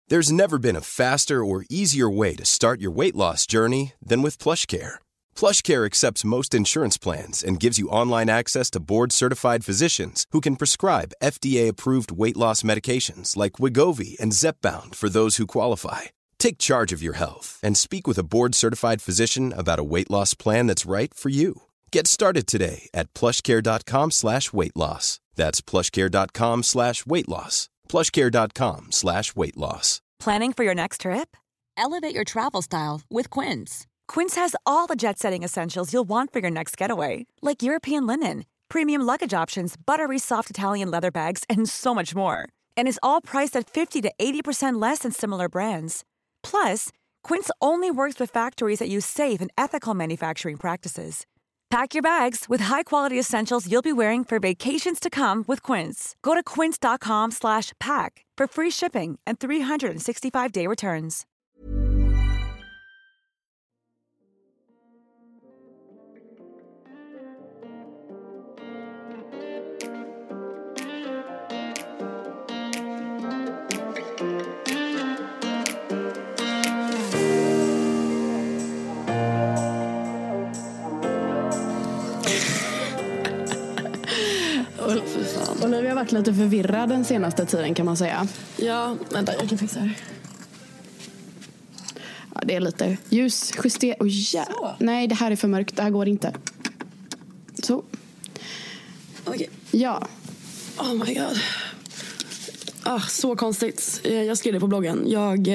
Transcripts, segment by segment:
There's never been a faster or easier way to start your weight loss journey than with PlushCare. PlushCare accepts most insurance plans and gives you online access to board-certified physicians who can prescribe FDA-approved weight loss medications like Wegovy and Zepbound for those who qualify. Take charge of your health and speak with a board-certified physician about a weight loss plan that's right for you. Get started today at plushcare.com/weightloss. That's plushcare.com/weightloss. plushcare.com/weightloss. Planning for your next trip? Elevate your travel style with Quince. Quince has all the jet-setting essentials you'll want for your next getaway, like European linen, premium luggage options, buttery soft Italian leather bags, and so much more. And is all priced at 50 to 80% less than similar brands. Plus, Quince only works with factories that use safe and ethical manufacturing practices. Pack your bags with high-quality essentials you'll be wearing for vacations to come with Quince. Go to quince.com/pack for free shipping and 365-day returns. Olivia har varit lite förvirrad den senaste tiden, kan man säga. Ja, vänta, jag kan fixa det. Ja, det är lite ljusjuster. Nej, det här är för mörkt. Det här går inte. Så. Okej. Ja. Oh my god. Så konstigt. Jag skrev det på bloggen. Jag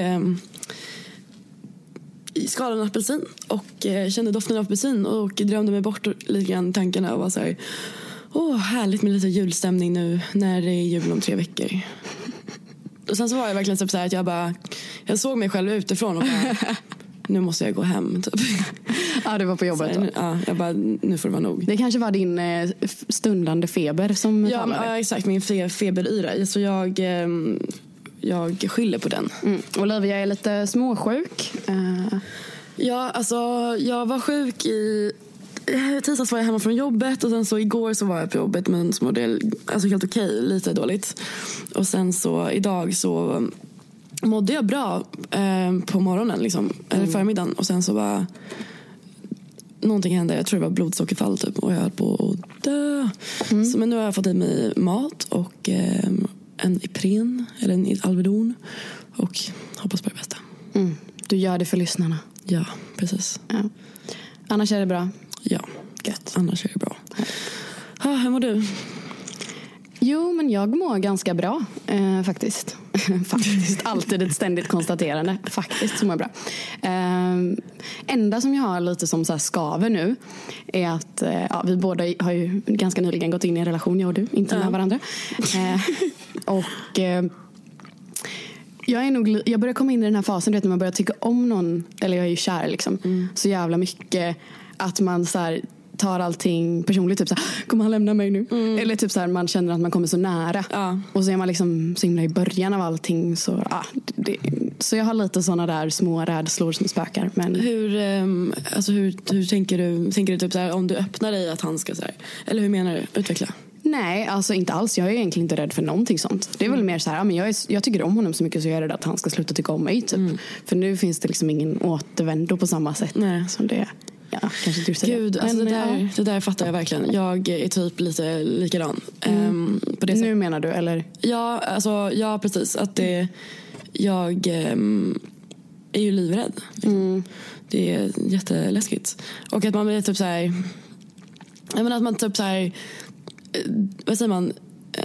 skalade en apelsin och kände doften av apelsin och drömde mig bort lite grann tankarna och var så här: härligt med lite julstämning nu när det är jul om 3 veckor. Och sen så var jag verkligen typ så här att jag såg mig själv utifrån och bara, nu måste jag gå hem typ. Ja, det var på jobbet då. Ja, jag bara, nu får det vara nog. Det kanske var din stundande feber som talade. Ja, exakt, min feberyra. Så jag skyller på den. Olivia är lite småsjuk. Ja, alltså jag var sjuk i tisdags var jag hemma från jobbet och sen så igår så var jag på jobbet med en smådel, alltså helt okej, lite dåligt. Och sen så idag så mådde jag bra på morgonen liksom, eller förmiddagen, och sen så var någonting hände, jag tror det var blodsockerfall typ, och jag höll på att dö. Så, men nu har jag fått i mig mat och en Ipren eller en Alvedon och hoppas på det bästa. Du gör det för lyssnarna. Ja, precis. Ja. Annars är det bra. Ja, gött. Annars är det bra. Hur mår du? Jo, men jag mår ganska bra faktiskt. Faktiskt, alltid ett ständigt konstaterande. Faktiskt så mår jag bra. Enda som jag har lite som så här skaver nu är att vi båda har ju ganska nyligen gått in i en relation, jag och du, inte med varandra. Och jag börjar komma in i den här fasen, du vet, när man börjar tycka om någon, eller jag är ju kär liksom, så jävla mycket att man så här tar allting personligt, typ så här, kommer han lämna mig nu? Eller typ så här, man känner att man kommer så nära. Och så är man liksom så himla i början av allting, så så jag har lite såna där små rädslor som spökar. Men hur tänker du typ så här, om du öppnar dig att han ska så här, eller hur menar du? Utveckla. Nej, alltså inte alls. Jag är egentligen inte rädd för någonting sånt. Det är väl mer så här, men jag tycker om honom så mycket så jag är rädd att han ska sluta tycka om mig typ. För nu finns det liksom ingen återvändo på samma sätt. Nej. Som det är. Ja, kanske du säger. Gud, alltså det där fattar jag verkligen. Jag är typ lite likadan. På det nu menar du, eller? Ja, alltså, ja, precis. Att jag är ju livrädd. Liksom. Det är jätteläskigt. Och att man blir typ så här, jag menar att man typ så här, vad säger man?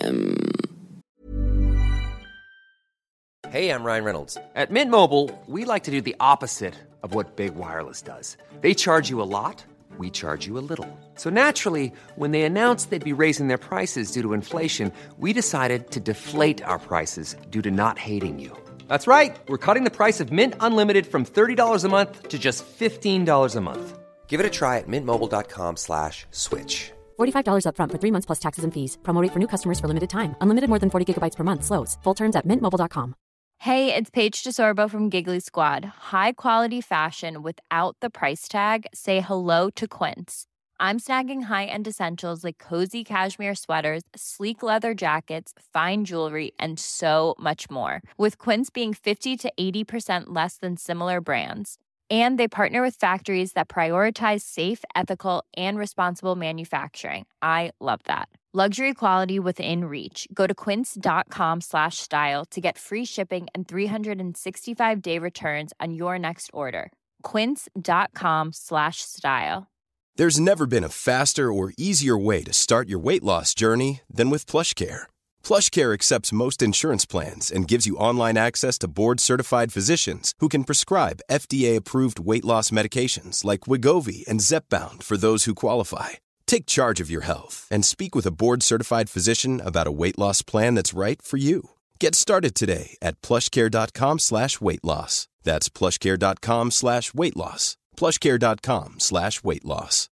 Hey, I'm Ryan Reynolds. At Mint Mobile, we like to do the opposite of what Big Wireless does. They charge you a lot, we charge you a little. So naturally, when they announced they'd be raising their prices due to inflation, we decided to deflate our prices due to not hating you. That's right. We're cutting the price of Mint Unlimited from $30 a month to just $15 a month. Give it a try at mintmobile.com/switch. $45 up front for 3 months plus taxes and fees. Promo rate for new customers for limited time. Unlimited more than 40 gigabytes per month. Slows full terms at mintmobile.com. Hey, it's Paige DeSorbo from Giggly Squad. High quality fashion without the price tag. Say hello to Quince. I'm snagging high-end essentials like cozy cashmere sweaters, sleek leather jackets, fine jewelry, and so much more. With Quince being 50 to 80% less than similar brands. And they partner with factories that prioritize safe, ethical, and responsible manufacturing. I love that. Luxury quality within reach. Go to quince.com/style to get free shipping and 365-day returns on your next order. Quince.com/style. There's never been a faster or easier way to start your weight loss journey than with PlushCare. PlushCare accepts most insurance plans and gives you online access to board-certified physicians who can prescribe FDA-approved weight loss medications like Wegovy and Zepbound for those who qualify. Take charge of your health and speak with a board-certified physician about a weight loss plan that's right for you. Get started today at plushcare.com/weightloss. That's plushcare.com/weightloss. plushcare.com/weightloss.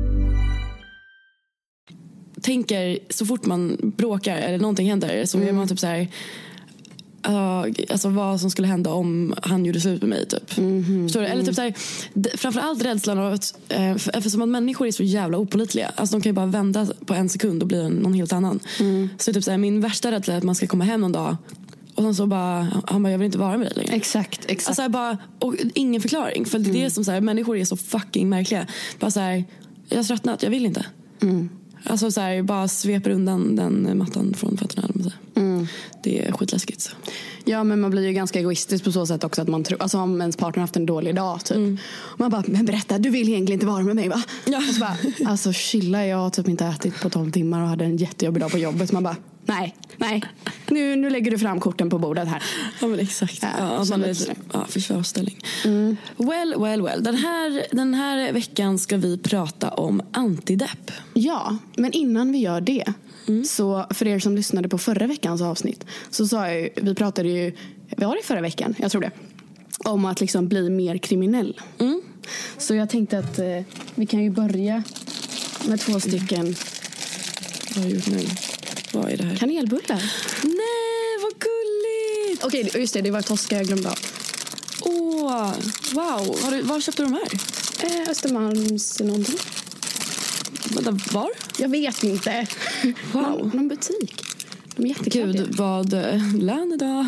Tänker så fort man bråkar eller någonting händer så är man typ så här, alltså vad som skulle hända om han gjorde slut med mig typ. Förstår du? Eller typ så här, framförallt rädslan av att eftersom att människor är så jävla opålitliga, alltså de kan ju bara vända på en sekund och bli någon helt annan. Så typ så här, min värsta rädsla är att man ska komma hem någon dag och sen så bara, han bara, jag vill inte vara med dig längre. Exakt. Alltså bara, och ingen förklaring. För det är som så här, människor är så fucking märkliga. Bara så här, jag har tröttnat, jag vill inte. Alltså så här, bara sveper undan den mattan från fötterna. Det är skitläskigt så. Ja, men man blir ju ganska egoistisk på så sätt också att man tror, alltså om ens partner haft en dålig dag typ. Man bara, men berätta, du vill egentligen inte vara med mig va? Ja. Och så bara, alltså chilla, jag har typ inte ätit på 12 timmar och hade en jättejobbig dag på jobbet. Man bara, nej, nu lägger du fram korten på bordet här. Ja men exakt. Försvarsställning. Well. Den här veckan ska vi prata om antidepp. Ja, men innan vi gör det så för er som lyssnade på förra veckans avsnitt så sa jag ju, vi pratade ju, var det förra veckan? Jag tror det. Om att liksom bli mer kriminell. Så jag tänkte att vi kan ju börja med 2 stycken. Vad har jag gjort nu? Vad är det här? Kanelbullar. Nej, vad gulligt! Okej, just det var Tosca jag glömde av. Åh, wow. Var köpte du de här? Östermalms någonting. Var? Jag vet inte. Wow. Någon butik. De är jättekul. Gud, vad lön idag.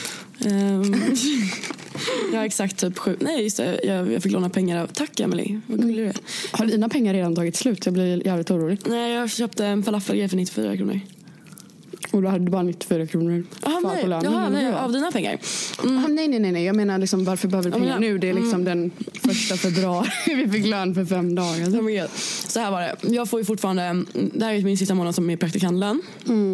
Jag har exakt typ 7. Nej, just det. Jag fick låna pengar av. Tack, Emily. Vad gullig du är. Har dina pengar redan tagit slut? Jag blir jävligt orolig. Nej, jag köpte en falafelgrej för 94 kronor. Och då hade du bara 94 kronor kvar på lönen. Nej, av dina pengar. Nej. Jag menar liksom, varför behöver du pengar nu? Det är liksom den 1 februari. Vi fick lön för 5 dagar. Så här var det. Jag får ju fortfarande, det här är min sista månad som är praktikantlön.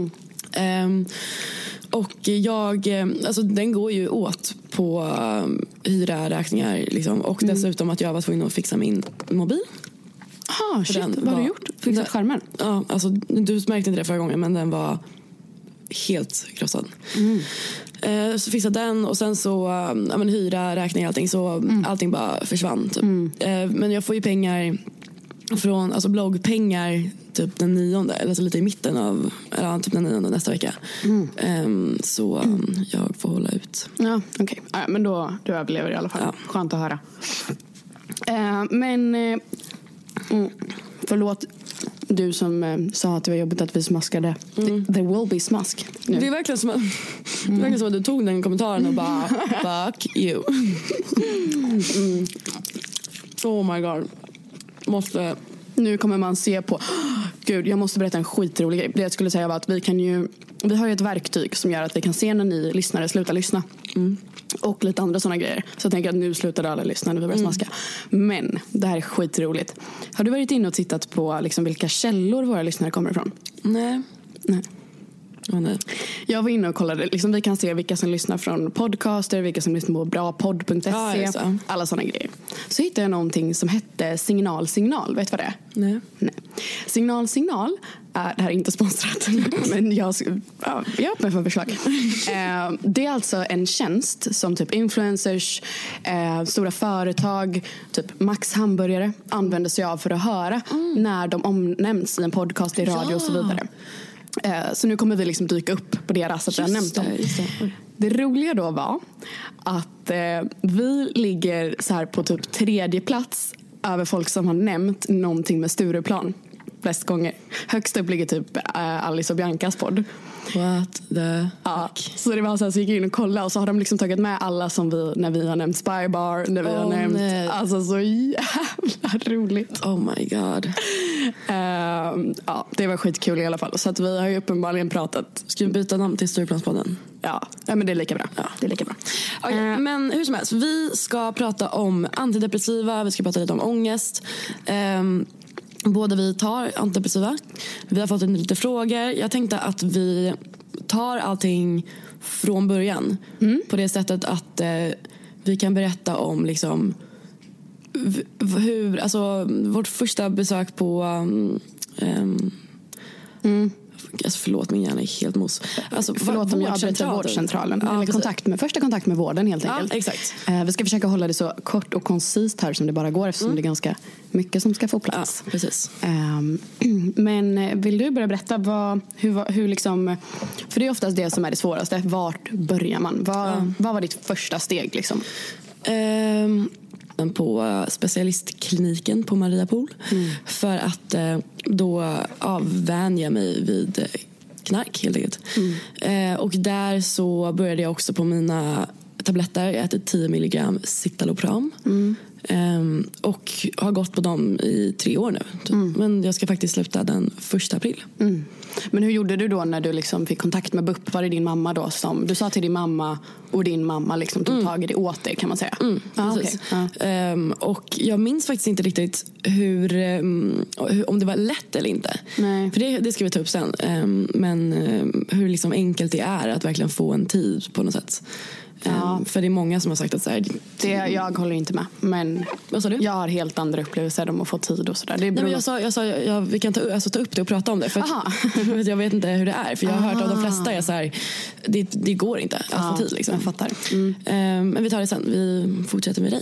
Och jag, alltså den går ju åt på hyra, räkningar liksom. Och dessutom att jag var tvungen att fixa min mobil. Shit, vad har du gjort? Fixat skärmen? Ja, alltså du märkte inte det förra gången, men den var helt krossad. Så fixade den och sen så hyra, räkningar, allting. Så allting bara försvann typ. Men jag får ju pengar från, alltså bloggpengar typ den 9:e, eller så lite i mitten av, eller typ den 9:e nästa vecka. Så jag får hålla ut. Ja, okej. Men då du överlever i alla fall. Ja. Skönt att höra. Men förlåt du som sa att det var jobbigt att vi smaskade. There will be smask nu. Det är verkligen som att du tog den kommentaren och bara fuck you. Oh my god. Nu kommer man se på. Gud, jag måste berätta en skitrolig grej. Det jag skulle säga var att vi har ju ett verktyg som gör att vi kan se när ni lyssnare slutar lyssna. Och lite andra sådana grejer. Så jag tänker att nu slutar alla lyssna när vi börjar smaska. Men det här är skitroligt. Har du varit inne och tittat på liksom vilka källor våra lyssnare kommer ifrån? Nej. Nej. Jag var inne och kollade, liksom, vi kan se vilka som lyssnar från podcaster, vilka som lyssnar på brapodd.se, alla sådana grejer. Så hittade jag någonting som hette Signal. Vet du vad det är? Nej. Signal det här är inte sponsrat, men jag är öppen för förslag. Det är alltså en tjänst som typ influencers, stora företag, typ Max hamburgare använder sig av för att höra när de omnämns i en podcast, i radio och så vidare. Så nu kommer vi liksom dyka upp på deras att jag nämnt dem. Det roliga då var att vi ligger så här på typ 3:e plats över folk som har nämnt någonting med Stureplan flest gånger. Högst upp ligger typ Alice och Biancas podd. What the så det var så gick jag in och kollade och så har de liksom tagit med alla som vi, när vi har nämnt Spy Bar, när vi har nämnt alltså så jävla roligt. Oh my god. Det var skitkul i alla fall. Så att vi har ju uppenbarligen pratat. Ska vi byta namn till Stureplanspodden? Ja, men det är lika bra. Det är lika bra. Okay, men hur som helst, vi ska prata om antidepressiva, vi ska prata lite om ångest. Båda vi tar antidepressiva. Vi har fått lite frågor. Jag tänkte att vi tar allting från början. På det sättet att vi kan berätta om liksom hur, alltså vårt första besök på alltså förlåt, min hjärna är helt mos. Alltså, förlåt om jag avbryter vårdcentralen. Eller första kontakt med vården helt enkelt. Exakt. Vi ska försöka hålla det så kort och koncist här som det bara går eftersom det är ganska mycket som ska få plats. Ja, precis. Men vill du börja berätta hur liksom, för det är oftast det som är det svåraste. Vart börjar man? Vad var ditt första steg liksom? På specialistkliniken på Mariapol för att då avvänja mig vid knark helt enkelt. Och där så började jag också på mina tabletter. Jag äter 10 milligram citalopram och har gått på dem i 3 år nu. Men jag ska faktiskt sluta den 1 april. Men hur gjorde du då när du liksom fick kontakt med BUP? Var det din mamma då som du sa till din mamma och din mamma liksom tog tag i det åt dig, kan man säga? Precis. Okay. Och jag minns faktiskt inte riktigt hur om det var lätt eller inte. Nej. För det ska vi ta upp sen. Men hur liksom enkelt det är att verkligen få en tid på något sätt. För det är många som har sagt att så här, jag håller inte med, men vad sa du? Jag har helt andra upplevelser om att få tid och sådär. Nej, men jag sa vi kan ta upp det och prata om det för att jag vet inte hur det är, för jag har hört av de flesta är så här, det går inte att få tid liksom. Jag fattar. Men vi tar det sen. Vi fortsätter med dig.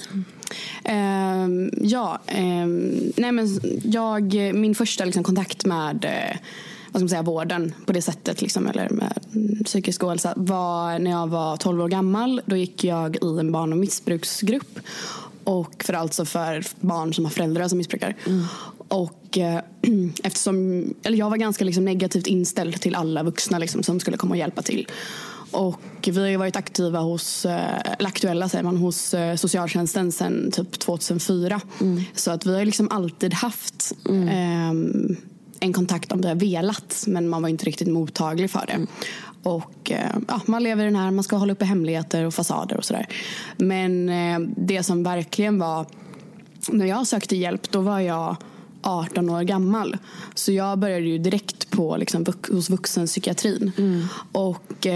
Nej men min första liksom kontakt med vad ska man säga, vården på det sättet liksom, eller med psykisk ohälsa var när jag var 12 år gammal. Då gick jag i en barn- och missbruksgrupp, och för barn som har föräldrar som missbrukar. Och eftersom jag var ganska liksom negativt inställd till alla vuxna liksom, som skulle komma och hjälpa till. Och vi har ju varit aktiva aktuella säger man, hos socialtjänsten sedan typ 2004. Så att vi har liksom alltid haft en kontakt om det har velat, men man var inte riktigt mottaglig för det. Och man lever i den här, man ska hålla uppe hemligheter och fasader och sådär. Men det som verkligen var, när jag sökte hjälp, då var jag 18 år gammal. Så jag började ju direkt på liksom, hos vuxenpsykiatrin. Och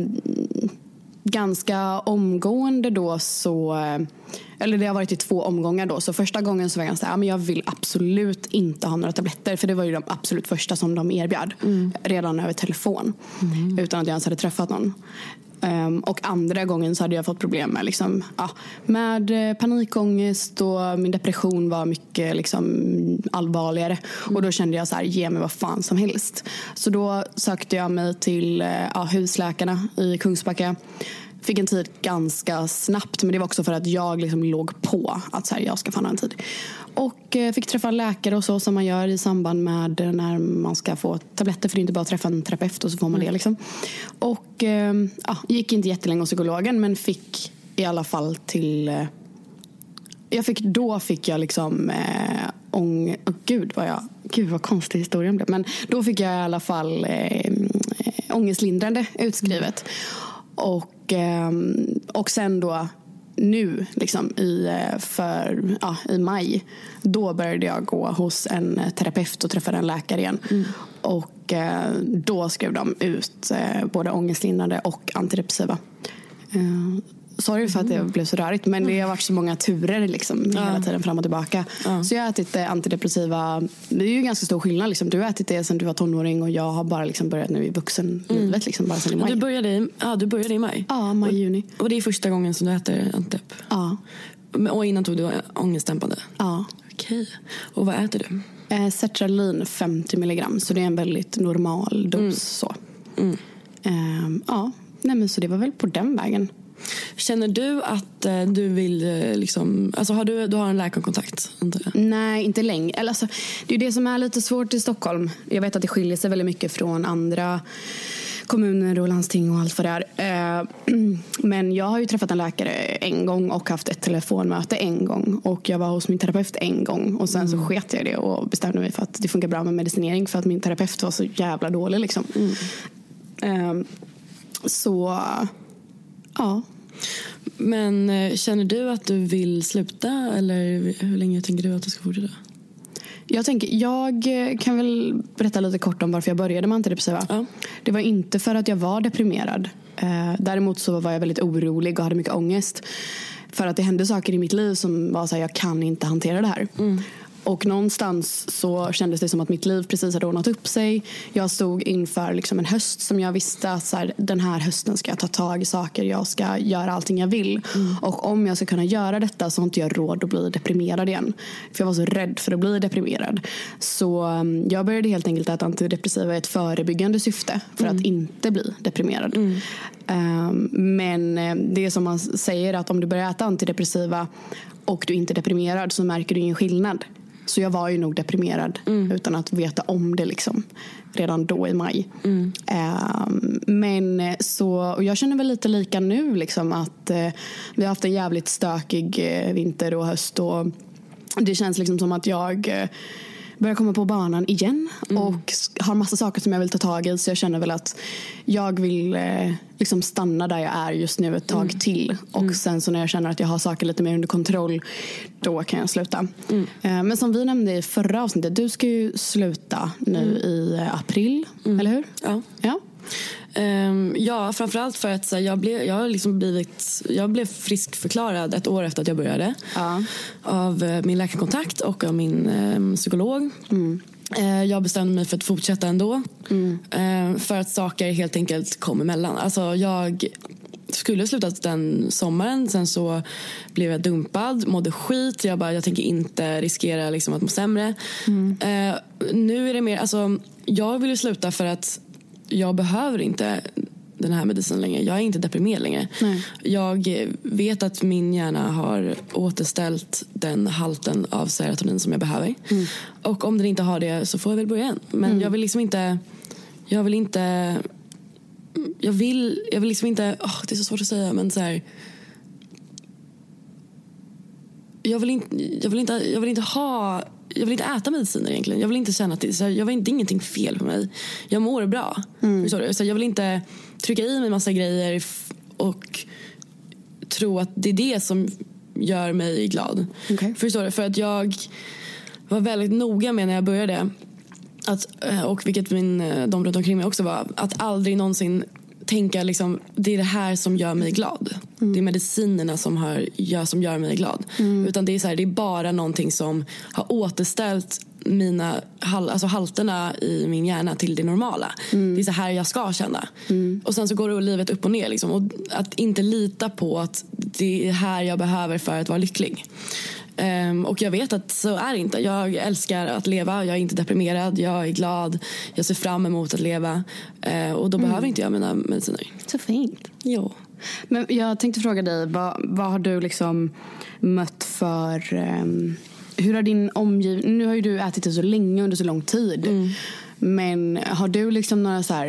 ganska omgående då så, eller det har varit i 2 omgångar då. Så första gången så var jag ganska men jag vill absolut inte ha några tabletter, för det var ju de absolut första som de erbjöd redan över telefon utan att jag ens hade träffat någon. Och andra gången så hade jag fått problem med, liksom, med panikångest, och min depression var mycket liksom, allvarligare. Och då kände jag så här, ge mig vad fan som helst. Så då sökte jag mig till husläkarna i Kungsbacka. Fick en tid ganska snabbt, men det var också för att jag liksom låg på att så här, jag ska fan ha en tid. Och fick träffa läkare och så, som man gör i samband med när man ska få tabletter, för det är inte bara att träffa en terapeut och så får man det liksom. Och gick inte jättelänge hos psykologen, men fick i alla fall till Då fick jag liksom Gud vad konstig historien blev. Men då fick jag i alla fall ångestlindrande utskrivet. Och sen då nu liksom i maj, då började jag gå hos en terapeut och träffade en läkare igen. Och då skrev de ut både ångestlindrande och antidepressiva. Sorry för att det blev så rörigt, men det har varit så många turer liksom, hela tiden fram och tillbaka. Så jag har ätit antidepressiva. Det är ju ganska stor skillnad liksom. Du har ätit det sedan du var tonåring, och jag har bara liksom börjat nu i vuxenlivet liksom, bara sedan i maj. Du började i maj? Ja, maj-juni. Och det är första gången som du äter antidep? Ja. Och innan tog du ångestdämpande? Ja. Okej. Och vad äter du? Sertralin 50 milligram, så det är en väldigt normal dos. Så. Nej, men så det var väl på den vägen. Känner du att du vill liksom, alltså har du har en läkarkontakt? Nej, inte längre. Eller alltså, det är det som är lite svårt i Stockholm. Jag vet att det skiljer sig väldigt mycket från andra kommuner och landsting och allt vad det är. Men jag har ju träffat en läkare en gång och haft ett telefonmöte en gång. Och jag var hos min terapeut en gång. Och sen så sket jag det och bestämde mig för att det funkar bra med medicinering. För att min terapeut var så jävla dålig liksom. Så, ja. Men känner du att du vill sluta? Eller hur länge tänker du att du ska fortsätta? Jag kan väl berätta lite kort om varför jag började med antidepressiva. Ja. Det var inte för att jag var deprimerad. Däremot så var jag väldigt orolig och hade mycket ångest. För att det hände saker i mitt liv som var så här, jag kan inte hantera det här. Och någonstans så kändes det som att mitt liv precis hade ordnat upp sig. Jag stod inför liksom en höst som jag visste att så här, den här hösten ska jag ta tag i saker. Jag ska göra allting jag vill. Och om jag ska kunna göra detta så har inte jag råd att bli deprimerad igen. För jag var så rädd för att bli deprimerad. Så jag började helt enkelt äta antidepressiva i ett förebyggande syfte. För att inte bli deprimerad. Men det är som man säger att om du börjar äta antidepressiva och du inte är deprimerad så märker du ingen skillnad. Så jag var ju nog deprimerad utan att veta om det liksom redan då i maj. Men så, och jag känner väl lite lika nu liksom att vi har haft en jävligt stökig vinter och höst och det känns liksom som att jag börjar komma på banan igen och har massa saker som jag vill ta tag i, så jag känner väl att jag vill liksom stanna där jag är just nu ett tag till och sen så när jag känner att jag har saker lite mer under kontroll, då kan jag sluta. Men som vi nämnde i förra avsnittet, du ska ju sluta nu i april, eller hur? Ja. Ja, framförallt för att jag blev friskförklarad ett år efter att jag började av min läkarkontakt och av min psykolog. Jag bestämde mig för att fortsätta ändå för att saker helt enkelt kom emellan. Alltså jag skulle slutat den sommaren, sen så blev jag dumpad, mådde skit. Jag tänker inte riskera liksom att må sämre. Nu är det mer, alltså jag vill ju sluta för att jag behöver inte den här medicinen längre. Jag är inte deprimerad längre. Nej. Jag vet att min hjärna har återställt den halten av serotonin som jag behöver. Och om den inte har det så får jag väl börja igen. Men jag vill liksom inte... Jag vill liksom inte... det är så svårt att säga, men så här... Jag vill inte äta mediciner egentligen. Jag vill inte känna att det är ingenting fel på mig. Jag mår bra. Förstår du? Så jag vill inte trycka i mig massa grejer och tro att det är det som gör mig glad. Okay. Förstår du? För att jag var väldigt noga med när jag började och vilket de runt omkring mig också var, att aldrig någonsin tänka liksom, det är det här som gör mig glad. Det är medicinerna som gör mig glad. Utan det är så här, det är bara någonting som har återställt mina halterna i min hjärna till det normala. Det är så här jag ska känna. Och sen så går livet upp och ner liksom. Och att inte lita på att det är här jag behöver för att vara lycklig. Och jag vet att så är det inte. Jag älskar att leva. Jag är inte deprimerad. Jag är glad. Jag ser fram emot att leva. Och då behöver inte jag mina mediciner. Så fint. Jo. Men jag tänkte fråga dig, vad har du liksom mött för... hur har din omgivning... Nu har ju du ätit det så länge, under så lång tid. Men har du liksom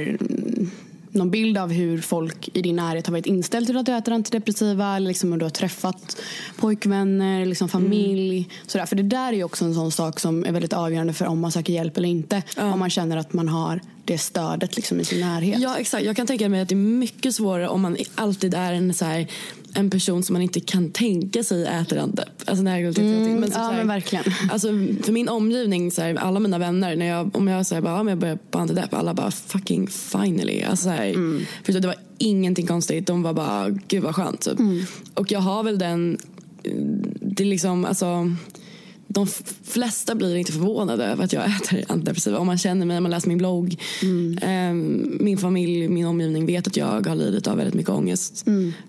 någon bild av hur folk i din närhet har varit inställd till att du äter antidepressiva, eller liksom om du har träffat pojkvänner, liksom familj, sådär. För det där är ju också en sån sak som är väldigt avgörande för om man söker hjälp eller inte. Om man känner att man har det stödet liksom i sin närhet. Ja, exakt. Jag kan tänka mig att det är mycket svårare om man alltid är en person som man inte kan tänka sig äter antidep. Alltså men verkligen. Alltså för min omgivning, alla mina vänner, om jag säger bara jag börjar på antidep, alla bara fucking finally. Alltså för det var ingenting konstigt. De var bara gud vad skönt typ. Och jag har väl det liksom, alltså de flesta blir inte förvånade över att jag äter antidepressiva. Om man känner mig, om man läser min blogg. Min familj, min omgivning vet att jag har lidit av väldigt mycket ångest.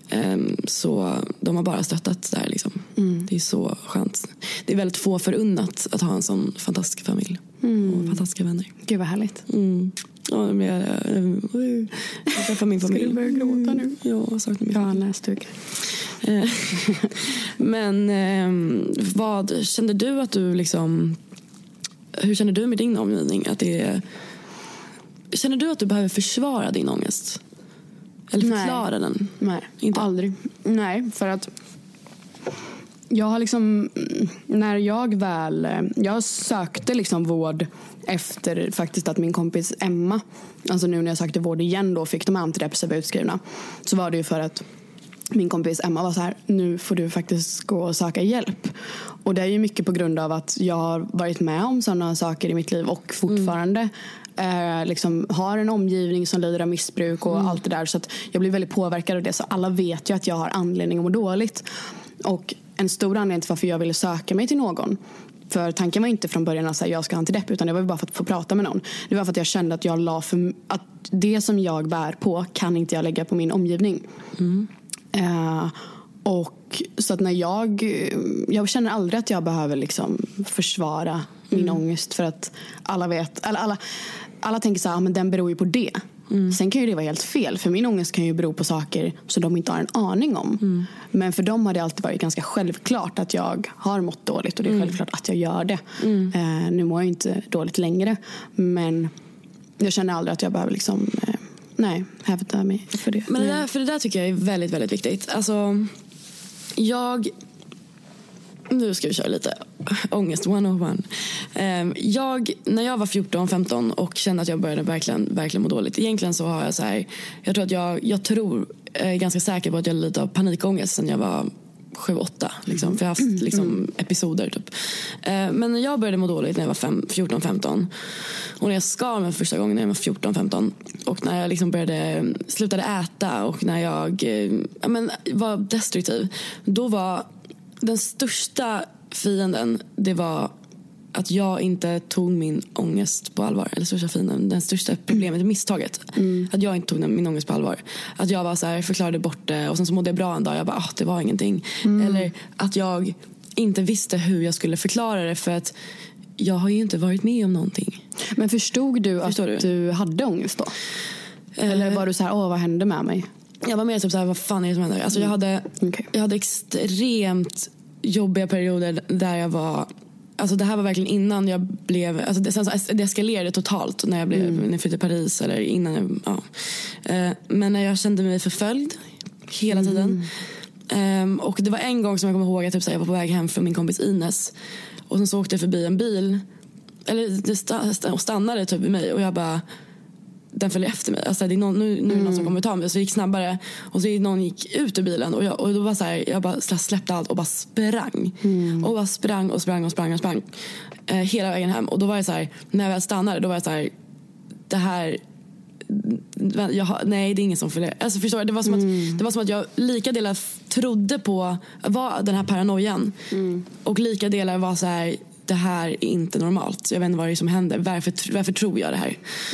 Så de har bara stöttat där liksom. Det är så skönt. Det är väldigt få förunnat att ha en sån fantastisk familj. Och fantastiska vänner. Gud vad härligt. Ja, men jag träffar min familj. Ska du börja gråta nu? Ja, jag saknar min familj. Ja, nästuk. Men vad kände du att du liksom... Hur känner du med din omgivning? Känner du att du behöver försvara din ångest? Eller förklara den? Nej, inte aldrig. Nej, för att jag har liksom, när jag sökte liksom vård efter faktiskt att min kompis Emma, alltså nu när jag sökte vård igen då, fick de antidepressiva utskrivna, så var det ju för att min kompis Emma var så här: nu får du faktiskt gå och söka hjälp. Och det är ju mycket på grund av att jag har varit med om sådana saker i mitt liv och fortfarande liksom har en omgivning som lider av missbruk och allt det där, så att jag blir väldigt påverkad av det. Så alla vet ju att jag har anledning att må dåligt. Och en stor anledning till varför jag ville söka mig till någon, för tanken var inte från början att jag ska ha antidepp, utan det var bara för att få prata med någon. Det var för att jag kände att att det som jag bär på kan inte jag lägga på min omgivning. Och så att när jag känner aldrig att jag behöver liksom försvara min ångest, för att alla vet, alla tänker så här, men den beror ju på det. Sen kan ju det vara helt fel, för min ångest kan ju bero på saker som de inte har en aning om. Men för dem har det alltid varit ganska självklart att jag har mått dåligt, och det är självklart att jag gör det. Nu mår jag inte dåligt längre, men jag känner aldrig att jag behöver liksom hävda mig för det. Men det där tycker jag är väldigt, väldigt viktigt. Alltså, nu ska vi köra lite ångest 101. När jag var 14-15 och kände att jag började verkligen må dåligt, egentligen så har jag så här, jag tror ganska säker på att jag lite av panikångest sen jag var 7-8 liksom, för jag har haft liksom episoder typ. Men när jag började må dåligt när jag var 14-15, och när jag skar mig första gången när jag var 14-15, och när jag liksom slutade äta, och när jag var destruktiv, då var den största fienden, det var att jag inte tog min ångest på allvar. Eller största fienden, den största problemet, misstaget. Att jag inte tog min ångest på allvar. Att jag var så här, förklarade bort det, och sen så mådde jag bra en dag. Jag bara, det var ingenting. Eller att jag inte visste hur jag skulle förklara det, för att jag har ju inte varit med om någonting. Men förstod du att du hade ångest då? Eller var du så här, vad hände med mig? Jag var mer typ så här, vad fan är det som händer? Alltså jag hade extremt jobbiga perioder där jag var... Alltså det här var verkligen innan jag blev... Alltså det eskalerade totalt när jag flyttade till Paris, eller innan men när jag kände mig förföljd hela tiden. Och det var en gång som jag kommer ihåg att jag var på väg hem från min kompis Ines, och sen så åkte jag förbi en bil, eller och stannade typ vid mig, och jag bara, den följer efter mig, alltså det är nu är det någon som kommer ta mig, så det gick snabbare, och så någon gick ut ur bilen, och då var så här, jag bara släppte allt och bara sprang och bara sprang hela vägen hem. Och då var jag så här, när jag väl stannade, då var jag så här, det här nej, det är ingen som följer. Alltså förstår du, det var som att jag lika delar trodde på den här paranoian, och lika delar var så här, det här är inte normalt. Jag vet inte vad det är som händer. Varför tror jag det här?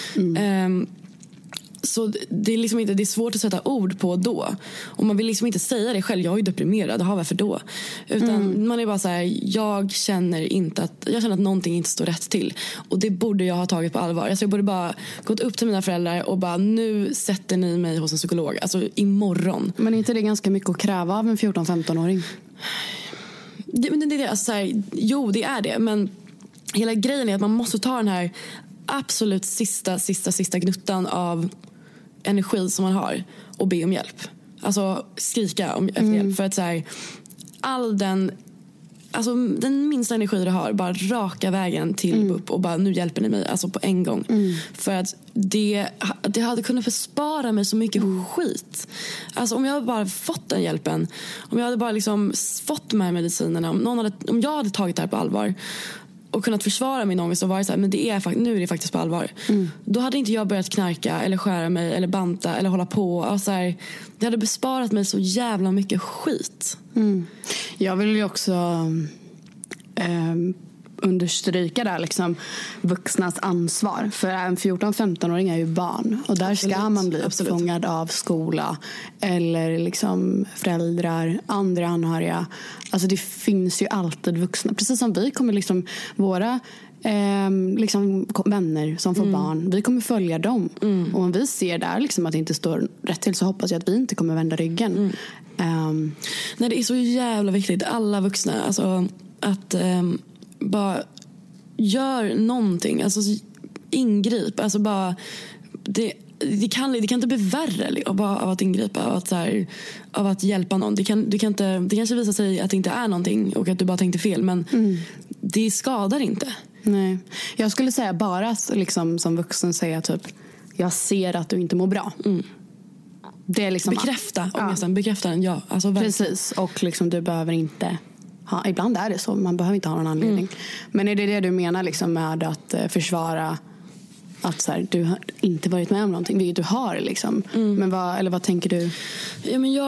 Så det är liksom inte, det är svårt att sätta ord på då. Och man vill liksom inte säga det själv. Jag är ju deprimerad. Varför då? Utan man är bara så här, jag känner att någonting inte står rätt till. Och det borde jag ha tagit på allvar. Alltså jag borde bara gått upp till mina föräldrar och bara, nu sätter ni mig hos en psykolog. Alltså imorgon. Men är inte det ganska mycket att kräva av en 14-15-åring? Jo, det är det. Men hela grejen är att man måste ta den här absolut sista gnuttan av energi som man har och be om hjälp. Alltså skrika efter hjälp. För att så här, den minsta energi du har, bara raka vägen till BUP och bara, nu hjälper ni mig, alltså på en gång. För att det hade kunnat bespara mig så mycket skit. Alltså om jag hade bara fått den hjälpen, om jag hade bara liksom fått de här medicinerna, om jag hade tagit det här på allvar och kunnat försvara min ångest och varit så här, men nu är det faktiskt på allvar. Då hade inte jag börjat knarka eller skära mig eller banta eller hålla på. Alltså här, det hade besparat mig så jävla mycket skit. Jag vill ju också understryka där liksom vuxnas ansvar. För en 14-15-åring är ju barn. Och där ska man bli uppfångad av skola eller liksom föräldrar, andra anhöriga. Alltså det finns ju alltid vuxna. Precis som vi kommer liksom, våra liksom vänner som får barn. Vi kommer följa dem. Och om vi ser där liksom att det inte står rätt till, så hoppas jag att vi inte kommer vända ryggen. Nej, det är så jävla viktigt. Alla vuxna, alltså, att bara gör någonting. Alltså ingrip. Alltså bara det kan inte bli värre av att ingripa, av att hjälpa någon. Det kanske visar sig att det inte är någonting och att du bara tänkte fel, men det skadar inte. Nej. Jag skulle säga bara liksom, som vuxen säga typ, jag ser att du inte mår bra. Det är liksom bekräfta den, ja. Alltså, precis, och liksom, du behöver inte ibland är det så, man behöver inte ha någon anledning. Men är det du menar liksom, med att försvara att så här, du har inte varit med om någonting, vilket du har liksom. Men vad tänker du? Ja, men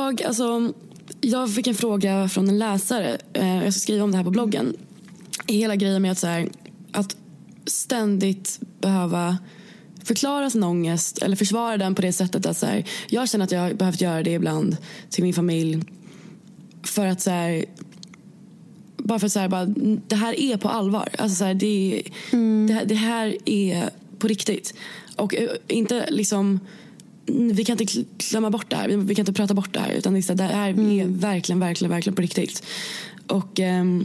jag fick en fråga från en läsare. Jag ska skriva om det här på bloggen. Hela grejen med att, så här, att ständigt behöva förklara sin ångest eller försvara den på det sättet att så här, jag känner att jag behövt göra det ibland till min familj för att så här, bara för att så här, bara, det här är på allvar. Alltså så här, det här är på riktigt. Och inte liksom, vi kan inte glömma bort det här. Vi kan inte prata bort det här, utan det här är verkligen, verkligen, verkligen på riktigt. Och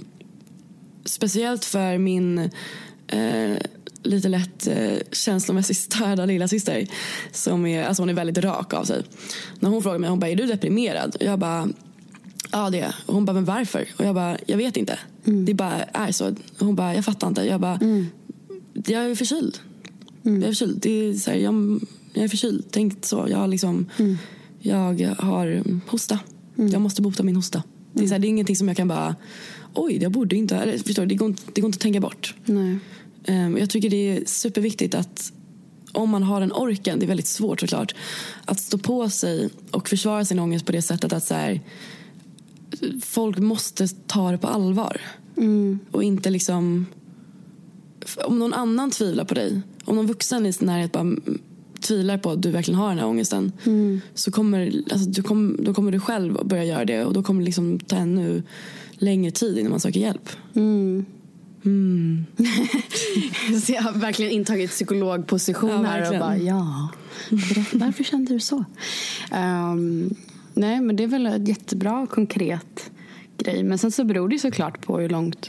speciellt för min lite lätt känslomässigt störda lilla syster, som är, alltså hon är väldigt rak av sig. När hon frågar mig, hon bara, är du deprimerad? Och jag bara, ja det är. Och hon bara, men varför? Och jag bara, jag vet inte. Det bara är så. Och hon bara, jag fattar inte. Jag bara, jag är förkyld. Jag är förkyld. Det är så här, jag är förkyld. Tänkt så. Jag har liksom, jag har hosta. Jag måste bota min hosta. Det är så här, det är ingenting som jag kan bara, oj, jag borde inte. Eller, förstår du? Det går inte att tänka bort. Nej. Jag tycker det är superviktigt att om man har den orken, det är väldigt svårt såklart, att stå på sig och försvara sin ångest på det sättet att så här, folk måste ta det på allvar. Och inte liksom, om någon annan tvivlar på dig, om någon vuxen i sin närhet bara tvivlar på att du verkligen har den här ångesten, så då kommer du själv att börja göra det, och då kommer det liksom ta ännu längre tid innan man söker hjälp. Så jag har verkligen intagit psykologposition här och bara, varför kände du så? Nej, men det är väl ett jättebra konkret grej. Men sen så beror det såklart på hur långt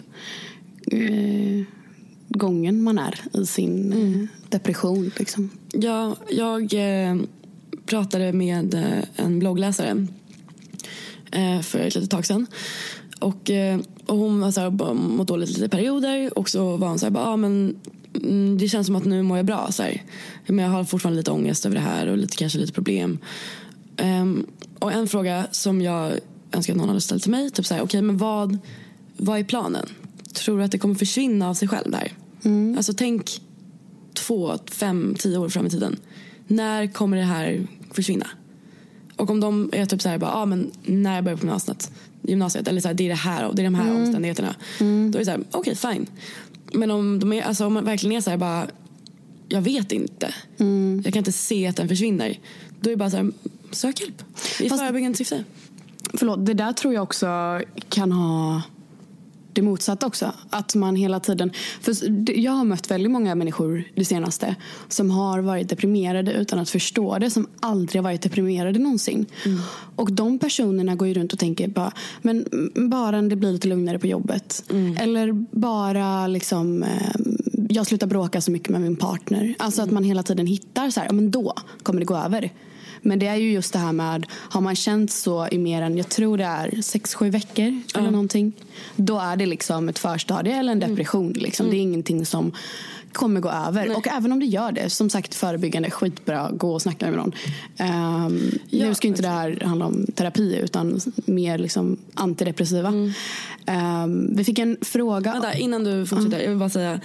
gången man är i sin depression liksom. Ja, jag pratade med en bloggläsare för ett litet tag sedan. Och hon var så här, mått dåligt lite perioder. Och så var hon så här, men det känns som att nu mår jag bra så här. Men jag har fortfarande lite ångest över det här och kanske lite problem. Och en fråga som jag önskar att någon hade ställt till mig, typ så här, okej, men vad är planen? Tror du att det kommer försvinna av sig själv där? Alltså tänk 2, 5, 10 år fram i tiden. När kommer det här försvinna? Och om de är typ så här, men när jag börjar på gymnasiet eller så här, det är de här omständigheterna. Då är det så här, okej, fine. Men om de är, alltså om man verkligen är så här, jag vet inte. Jag kan inte se att den försvinner. Då är det bara så här, sök hjälp. I förebyggande syfte. Förlåt, det där tror jag också kan ha det motsatta också. Att man hela tiden, för jag har mött väldigt många människor det senaste som har varit deprimerade utan att förstå det, som aldrig har varit deprimerade någonsin. Och de personerna går ju runt och tänker bara det blir lite lugnare på jobbet. Eller bara liksom, jag slutar bråka så mycket med min partner. Alltså att man hela tiden hittar så här, men då kommer det gå över. Men det är ju just det här med, har man känt så i mer än, jag tror det är 6-7 veckor eller någonting, då är det liksom ett förstadie eller en depression liksom. Det är ingenting som kommer gå över. Nej. Och även om det gör det, som sagt, förebyggande, skitbra, gå och snacka med någon. Nu ska inte det här handla om terapi utan mer liksom antidepressiva. Vi fick en fråga. Vänta, innan du fortsätter, jag vill bara säga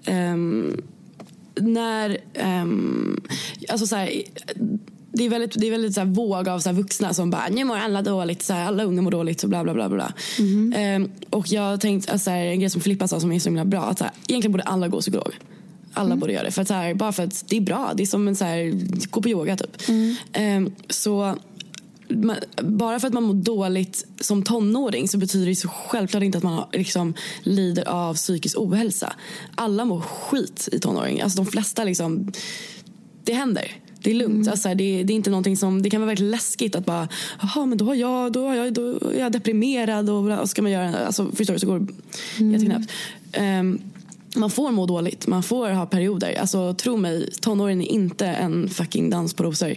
när alltså så här, det är väldigt så här våg av så här vuxna som bara, nu mår alla dåligt, så här, alla unga mår dåligt och bla bla bla bla. Och jag tänkte alltså, en grej som Filippa sa som är så himla bra, att så här, egentligen borde alla gå psykolog. Alla borde göra det, för att, så här, bara för att det är bra. Det är som en så här, gå på yoga typ. Så bara för att man mår dåligt som tonåring så betyder det så självklart inte att man liksom lider av psykisk ohälsa. Alla mår skit i tonåring. Alltså de flesta liksom, det händer. Det är lugnt. Alltså, det är inte någonting som, det kan vara väldigt läskigt att bara, jaha, men då är jag deprimerad och ska man göra, alltså förstår du, så går det jätteknäppt. Man får må dåligt, man får ha perioder. Alltså tro mig, tonåren är inte en fucking dans på rosor.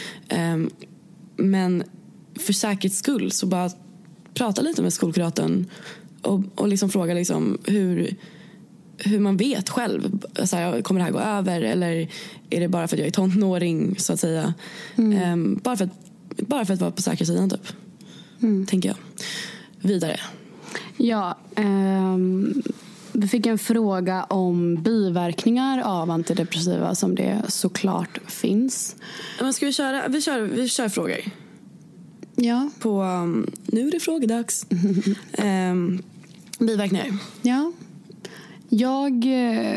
Men för säkerhets skull så bara prata lite med skolkuratorn och liksom fråga liksom hur man vet själv. Så här, kommer det här gå över eller är det bara för att jag är tonåring så att säga. Bara för att vara på säkra sidan typ. Tänker jag. Vidare. Ja, vi fick en fråga om biverkningar av antidepressiva som det såklart finns. Men ska vi kör frågor? Ja. Nu är det frågedags. Biverkningar. Ja. Jag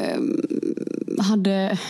hade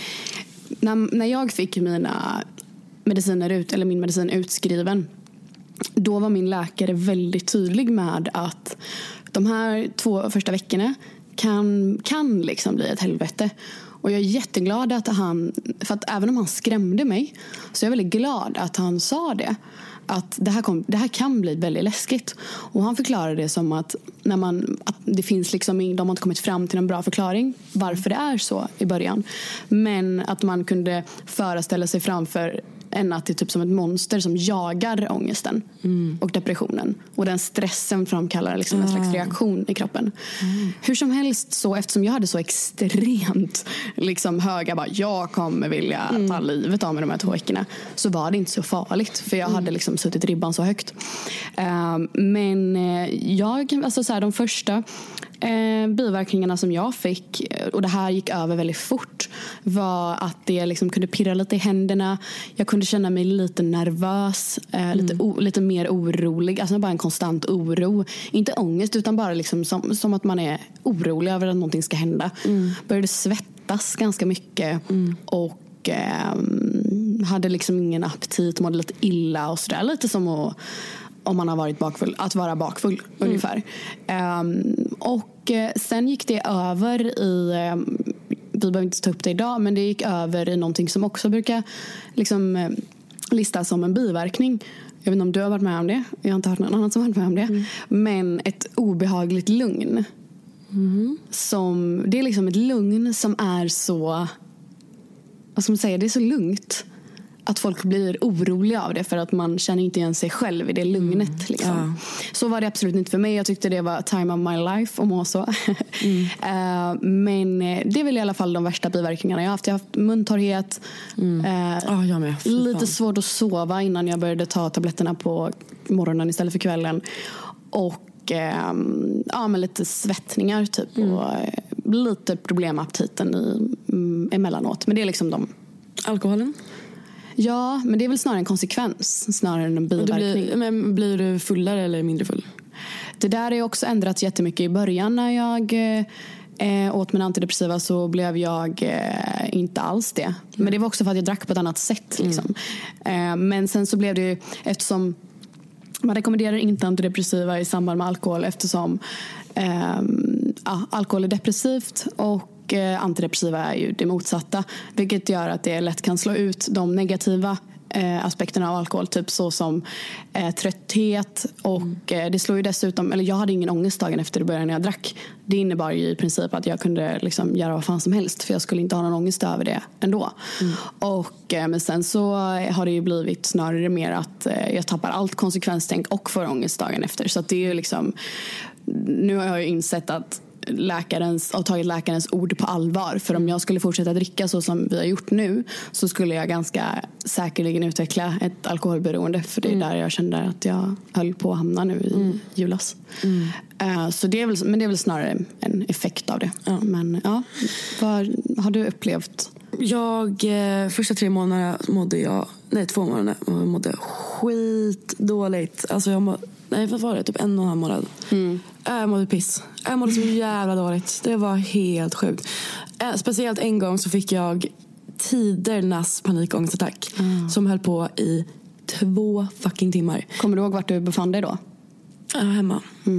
när jag fick mina mediciner min medicin utskriven, då var min läkare väldigt tydlig med att de här 2 första veckorna kan liksom bli ett helvete. Och jag är jätteglad att för att även om han skrämde mig, så är jag väldigt glad att han sa det. Att det här kan bli väldigt läskigt. Och han förklarade det som att att det finns liksom, de har inte kommit fram till en bra förklaring varför det är så i början. Men att man kunde föreställa sig framför att det är typ som ett monster som jagar ångesten och depressionen. Och den stressen framkallar liksom en slags reaktion i kroppen. Hur som helst, så eftersom jag hade så extremt liksom höga, jag kommer vilja ta livet av mig de här 2 veckorna, så var det inte så farligt. För jag hade liksom suttit ribban så högt. Men de första biverkningarna som jag fick, och det här gick över väldigt fort, var att det liksom kunde pirra lite i händerna. Jag kunde känna mig lite nervös, lite mer orolig, alltså bara en konstant oro, inte ångest utan bara liksom som att man är orolig över att någonting ska hända. Började svettas ganska mycket och hade liksom ingen aptit, mådde lite illa och sådär, lite som om man har varit bakfull, att vara bakfull ungefär. Och sen gick det över i, vi behöver inte ta upp det idag, men det gick över i någonting som också brukar liksom listas som en biverkning. Jag vet inte om du har varit med om det. Jag har inte hört någon annan som har varit med om det. Men ett obehagligt lugn. Det är liksom ett lugn som är så, vad ska man säga, det är så lugnt att folk blir oroliga av det, för att man känner inte igen sig själv i det lugnet liksom. Så var det absolut inte för mig. Jag tyckte det var time of my life att må så. Men det är väl i alla fall de värsta biverkningarna jag har haft. Jag har haft muntorrhet, jag med. lite svårt att sova innan jag började ta tabletterna på morgonen istället för kvällen, och men lite svettningar typ, och lite problem med aptiten emellanåt. Men det är liksom de. Alkoholen? Ja, men det är väl snarare en konsekvens snarare än en biverkning. Blir du fullare eller mindre full? Det där är också ändrats jättemycket. I början när jag åt mina antidepressiva så blev jag inte alls det. Men det var också för att jag drack på ett annat sätt liksom. Men sen så blev det, eftersom man rekommenderar inte antidepressiva i samband med alkohol, eftersom alkohol är depressivt och antidepressiva är ju det motsatta, vilket gör att det lätt kan slå ut de negativa aspekterna av alkohol, typ så som trötthet, och det slår ju dessutom, eller jag hade ingen ångest dagen efter det började när jag drack. Det innebar ju i princip att jag kunde liksom göra vad fan som helst, för jag skulle inte ha någon ångest över det ändå. Och men sen så har det ju blivit snarare mer att jag tappar allt konsekvenstänk och får ångest dagen efter. Så att det är ju liksom, nu har jag ju insett att har tagit läkarens ord på allvar. För om jag skulle fortsätta dricka så som vi har gjort nu, så skulle jag ganska säkerligen utveckla ett alkoholberoende. För det är där jag kände att jag höll på att hamna nu i julas. Så det är väl snarare en effekt av det. Men vad har du upplevt? Första 2 månader mådde skitdåligt. Alltså vad var det? Typ 1,5 månad. Jag mådde piss. Jag mådde så jävla dåligt. Det var helt sjukt. Speciellt en gång så fick jag tidernas panikångestattack som höll på i 2 fucking timmar. Kommer du ihåg vart du befann dig då? Ja, hemma.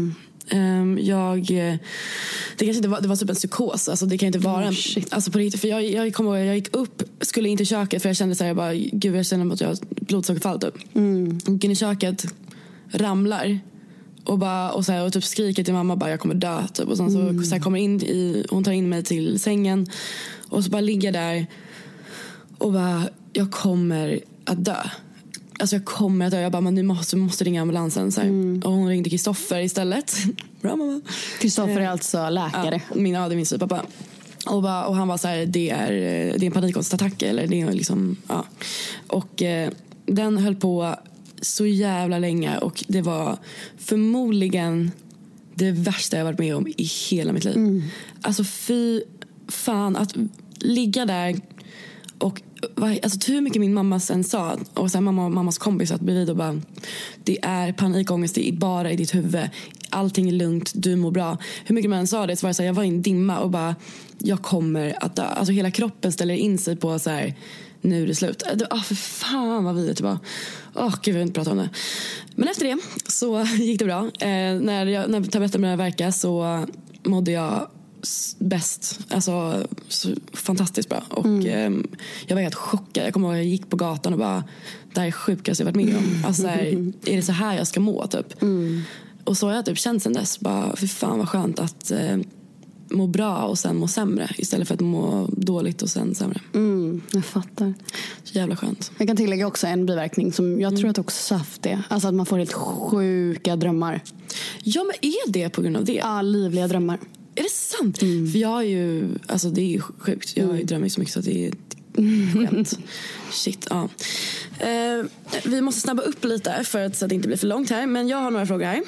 Det kanske inte var, det var typ en psykos. Alltså det kan inte vara alltså på riktigt. För jag kommer ihåg, jag gick upp, skulle in till köket. För jag kände så här, jag känner att jag har blodsockerfall typ. Gick in i köket, ramlar och typ skriker till mamma bara, jag kommer dö typ. Och sen så här kommer in hon tar in mig till sängen. Och så bara ligger där och bara, jag kommer att dö. Alltså jag kommer att dö. Jag bara, men nu måste ringa ambulansen så här. Och hon ringde Kristoffer istället. Bra mamma. Kristoffer är alltså läkare. Ja, det är min pappa. Och han var så här, det är en panikångestattack eller det är liksom, ja. Och den höll på så jävla länge och det var förmodligen det värsta jag varit med om i hela mitt liv. Alltså fy fan att ligga där och alltså hur mycket min mamma sen sa och sen mammas kompis att bredvid och bara, det är panikångest, det är bara i ditt huvud, allting är lugnt, du mår bra. Hur mycket man sa det så var det så här, jag var i en dimma och bara, jag kommer att dö. Alltså hela kroppen ställer in sig på så här, nu är det slut. För fan vad vidrigt det var. Gud, jag vill inte prata om det. Men efter det så gick det bra. När tabletterna började verka så mådde jag bäst. Alltså så fantastiskt bra. Och jag var helt chockad. Jag kommer ihåg, jag gick på gatan och bara, det här är sjukaste jag varit med om. Alltså är det så här jag ska må typ. Och så har jag typ känt sen dess bara, för fan vad skönt att må bra och sen må sämre istället för att må dåligt och sen sämre. Jag fattar. Så jävla skönt. Jag kan tillägga också en biverkning som jag tror att också haft det. Alltså att man får helt sjuka drömmar. Ja, men är det på grund av det? Ja, livliga drömmar. Är det sant? För jag är ju, alltså det är ju sjukt. Jag drömmer så mycket så att det är skämt. Shit, ja. Vi måste snabba upp lite så att det inte blir för långt här. Men jag har några frågor här.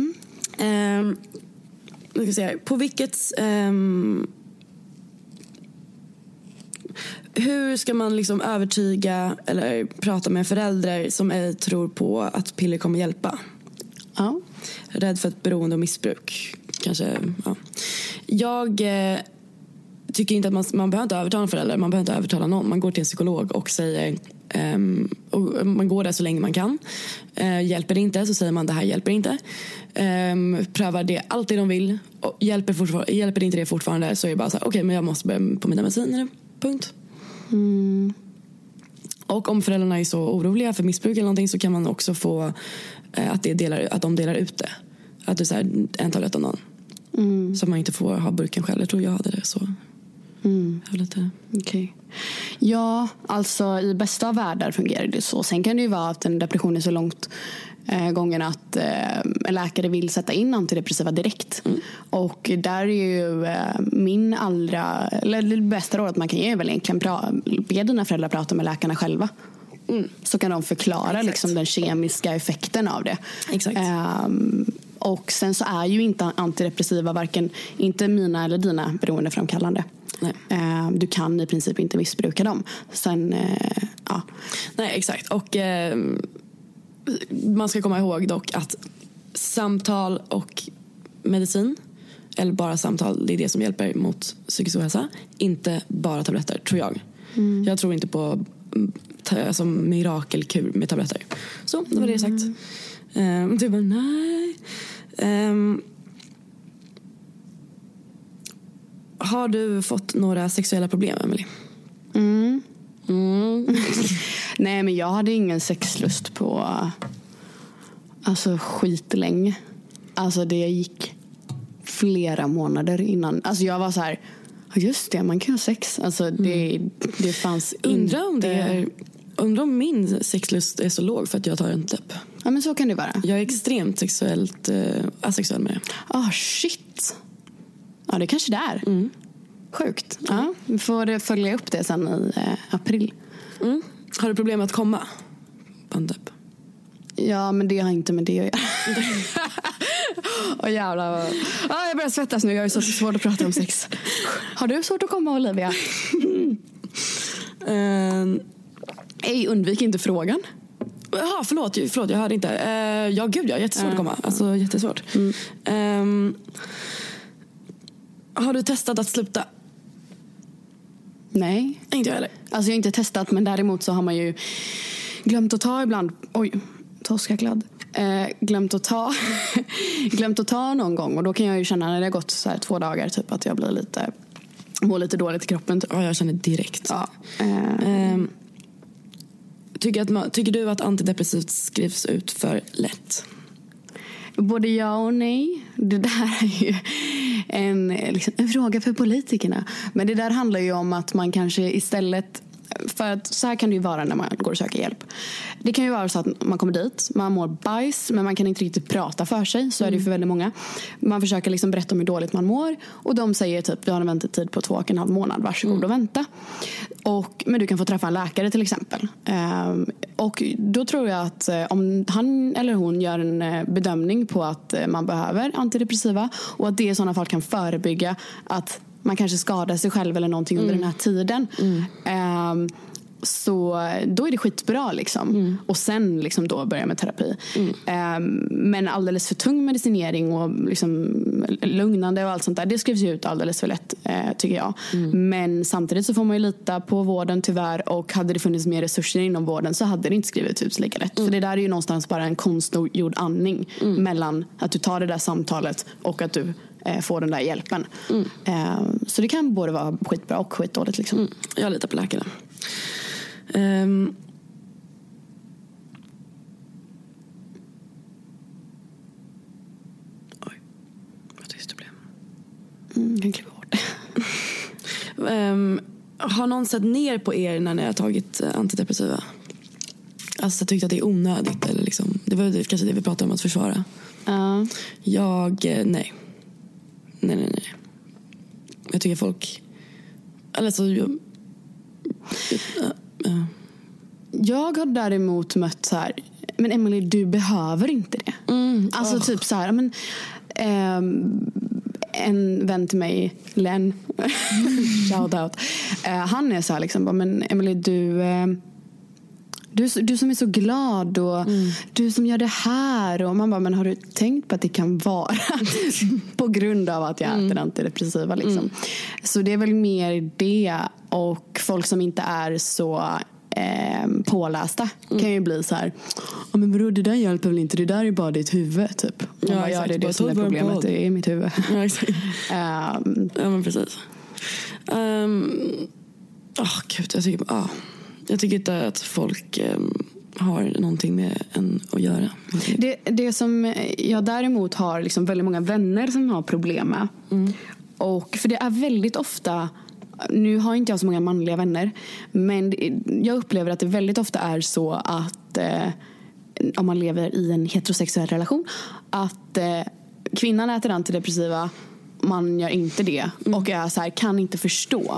Nu ska vi se här. På vilket hur ska man liksom övertyga eller prata med föräldrar som ej tror på att piller kommer hjälpa? Ja. Rädd för ett beroende och missbruk kanske, ja. Jag tycker inte att man behöver inte övertala föräldrar. Man behöver inte övertala någon. Man går till en psykolog och säger och man går där så länge man kan. Hjälper det inte så säger man, det här hjälper inte. Prövar det alltid de vill och hjälper det inte det fortfarande så är det bara så här, okej, men jag måste börja på mina mediciner, punkt. Och om föräldrarna är så oroliga för missbruk eller någonting så kan man också få att de delar ut det. Att du säger en tablett om dagen. Så man inte får ha burken själv. Jag tror jag hade det så. Okay. Ja, alltså i bästa av världar fungerar det så. Sen kan det ju vara att en depression är så långt gången att en läkare vill sätta in antidepressiva direkt. Och där är ju det bästa råd att man kan ge är väl egentligen be dina föräldrar prata med läkarna själva. Så kan de förklara liksom den kemiska effekten av det. Exakt. Och sen så är ju inte antidepressiva varken inte mina eller dina beroendeframkallande. Nej. Du kan i princip inte missbruka dem. Sen, ja. Nej, exakt. Och man ska komma ihåg dock att samtal och medicin, eller bara samtal, det är det som hjälper mot psykisk ohälsa. Inte bara tabletter, tror jag. Jag tror inte på som mirakelkur med tabletter. Så, det var det sagt. Du bara, nej. Har du fått några sexuella problem, Emily? Nej, men jag hade ingen sexlust på skitlänge. Alltså det gick flera månader innan. Alltså jag var så här, just det, man kan ha sex. Alltså det fanns Undrar om min sexlust är så låg för att jag tar en läpp. Ja, men så kan det vara. Jag är extremt sexuellt asexuell med det. Shit. Ja, det kanske det är. Sjukt. Ja, vi får följa upp det sen i april. Har du problem med att komma? Bandep. Ja, men det har inte med det att göra. Jävlar. Jag börjar svettas nu. Jag är så svårt att prata om sex. Har du svårt att komma, Olivia? Undvik inte frågan. Jaha, förlåt, jag hörde inte. Ja, gud, jag är jättesvårt att komma. Alltså, jättesvårt. Har du testat att sluta? Nej. Inte jag heller. Alltså jag har inte testat, men däremot så har man ju glömt att ta ibland. Oj, toskakladd. Glömt att ta någon gång. Och då kan jag ju känna när det har gått så här 2 dagar typ att jag blir mår lite dåligt i kroppen typ. Ja, jag känner direkt. Ja. Tycker du att antidepressivt skrivs ut för lätt? Både ja och nej. Det där är ju en fråga för politikerna. Men det där handlar ju om att man kanske istället... För att så här kan det ju vara när man går och söker hjälp. Det kan ju vara så att man kommer dit, man mår bajs, men man kan inte riktigt prata för sig. Så är det ju för väldigt många. Man försöker liksom berätta om hur dåligt man mår. Och de säger typ, vi har en väntetid på 2,5 månad, varsågod och vänta. Men du kan få träffa en läkare till exempel. Och då tror jag att om han eller hon gör en bedömning på att man behöver antidepressiva, och att det i sådana fall kan förebygga att man kanske skadar sig själv eller någonting under den här tiden. Så då är det skitbra liksom. Och sen liksom då börja med terapi. Men alldeles för tung medicinering och liksom lugnande och allt sånt där, det skrivs ju ut alldeles för lätt tycker jag. Men samtidigt så får man ju lita på vården tyvärr, och hade det funnits mer resurser inom vården så hade det inte skrivits ut så lika lätt. För det där är ju någonstans bara en konstgjord andning mellan att du tar det där samtalet och att du får den där hjälpen. Så det kan både vara skitbra och skitdåligt liksom. Jag litar på läkaren. Oj, vad tyst det blev. Kan klippa bort. Har någon sett ner på er när ni har tagit antidepressiva? Alltså tyckt att det är onödigt eller liksom, det var kanske det vi pratade om att försvara. Nej. Jag tycker folk, alltså jag har däremot mött så här, men Emily, du behöver inte det. Alltså typ så här, men en vän till mig, Len, shout out, han är så här liksom, men Emily, du som är så glad och du som gör det här, och man bara, men har du tänkt på att det kan vara på grund av att jag äter antidepressiva liksom. Så det är väl mer det, och folk som inte är så pålästa kan ju bli så här, men bro, det där hjälper väl inte, det där är bara ditt huvud typ. Ja, det är det som är problemet, det är mitt huvud. Ja, exakt. Ja, men precis. Gud, jag tycker inte att folk har någonting med en att göra. Det som jag däremot har liksom väldigt många vänner som har problem med. Och för det är väldigt ofta, nu har inte jag så många manliga vänner, men jag upplever att det väldigt ofta är så att om man lever i en heterosexuell relation, att kvinnan äter antidepressiva, man gör inte det, och är så här, kan inte förstå.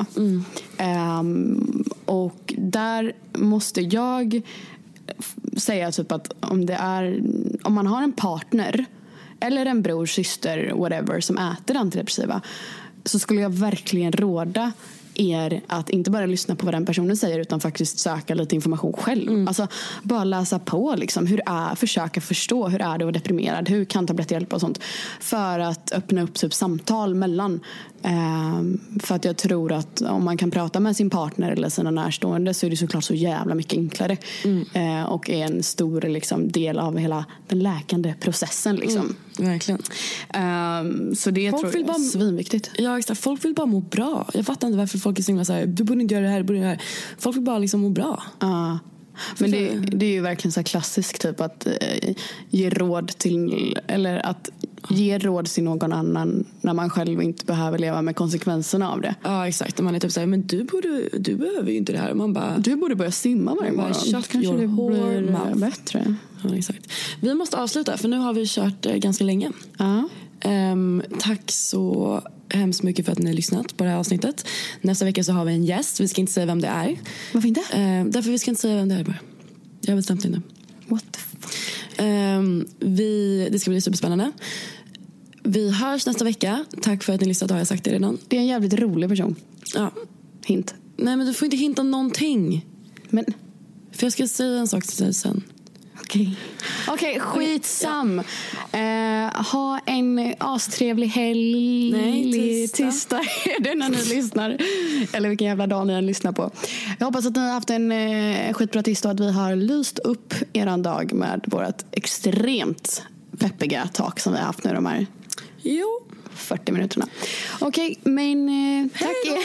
Och där måste jag säga typ att om man har en partner eller en bror, syster, whatever, som äter antidepressiva, så skulle jag verkligen råda er att inte bara lyssna på vad den personen säger, utan faktiskt söka lite information själv. Alltså bara läsa på liksom, försöka förstå hur är det att vara deprimerad, hur kan tabletter hjälpa och sånt, för att öppna upp typ samtal mellan. För att jag tror att om man kan prata med sin partner eller sina närstående, så är det såklart så jävla mycket enklare och är en stor liksom, del av hela den läkande processen liksom. Verkligen. Så det folk tror jag är svinviktigt. Ja, exakt. Folk vill bara må bra. Jag fattar inte varför folk är så här, du borde inte göra det här, du borde göra det här. Folk vill bara liksom må bra. Men det är ju verkligen så här klassiskt typ att ge råd till, eller att ge råd till någon annan när man själv inte behöver leva med konsekvenserna av det. Ja, exakt. Man är typ så här, men du behöver ju inte det här. Man bara, du borde börja simma varje morgon. Kanske det blir bättre. Ja, exakt. Vi måste avsluta, för nu har vi kört ganska länge. Tack så hemskt mycket för att ni har lyssnat på det här avsnittet. Nästa vecka så har vi en gäst. Vi ska inte säga vem det är. Varför inte? Därför vi ska inte säga vem det är bara. Jag har bestämt det nu. What the fuck? Det ska bli superspännande. Vi hörs nästa vecka. Tack för att ni lyssnat, har jag sagt det redan. Det är en jävligt rolig person. Ja. Hint. Nej, men du får inte hinta någonting. Men för jag ska säga en sak till dig sen. Okej, skitsam. Ha en astrevlig helg. Nej, tisdag är det när ni lyssnar. Eller vilken jävla dag ni än lyssnar på. Jag hoppas att ni har haft en skitbra tisdag och att vi har lyst upp eran dag med vårt extremt peppiga tak som vi har haft nu de här 40 minuterna. Okej, men tack.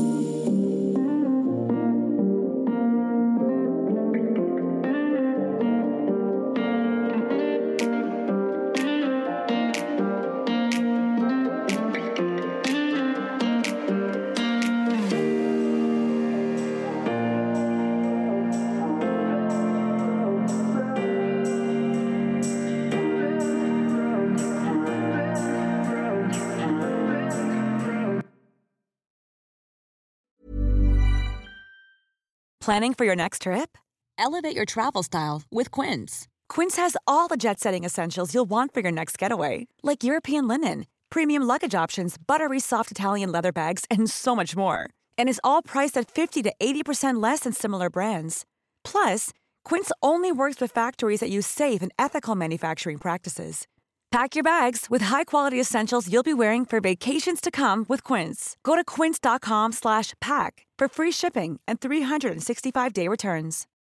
Planning for your next trip? Elevate your travel style with Quince. Quince has all the jet-setting essentials you'll want for your next getaway, like European linen, premium luggage options, buttery soft Italian leather bags, and so much more. And is all priced at 50 to 80% less than similar brands. Plus, Quince only works with factories that use safe and ethical manufacturing practices. Pack your bags with high-quality essentials you'll be wearing for vacations to come with Quince. Go to quince.com/pack for free shipping and 365-day returns.